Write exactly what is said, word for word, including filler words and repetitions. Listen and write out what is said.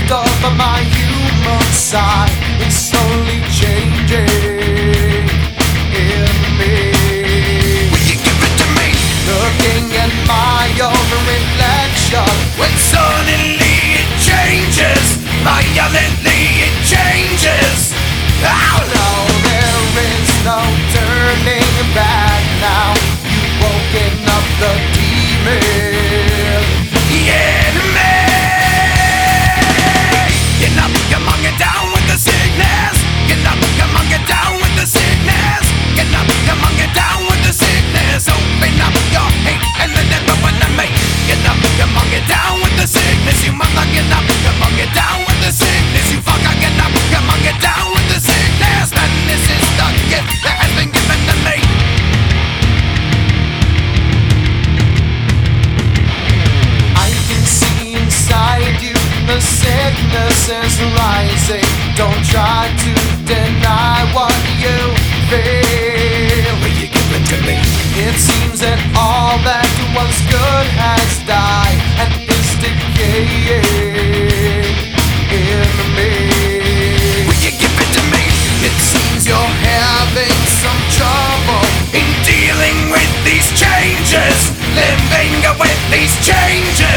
part of my human side is slowly changing in me. Will you give it to me? Looking at my own reflection, When suddenly it changes, violently it changes. Oh no! now there is no turning back now. You've woken up the demon. The enemy! Get up, come on, get down with the sickness. Get up, come on, get down with the sickness. Get up, come on, get down with the sickness. Open up your hate and let everyone make. Get up, come on, get down with the sickness. You mother, get up, come on, get down with the sickness. You fucker, get up, come on, get down with the sickness. And this is the gift that has been given to me. I can see inside you the sickness is rising. Don't try to deny what you feel. Will you give it to me? It seems that all that was good has died and is decaying in me. Will you give it to me? It seems you're having some trouble In dealing with these changes, living with these changes.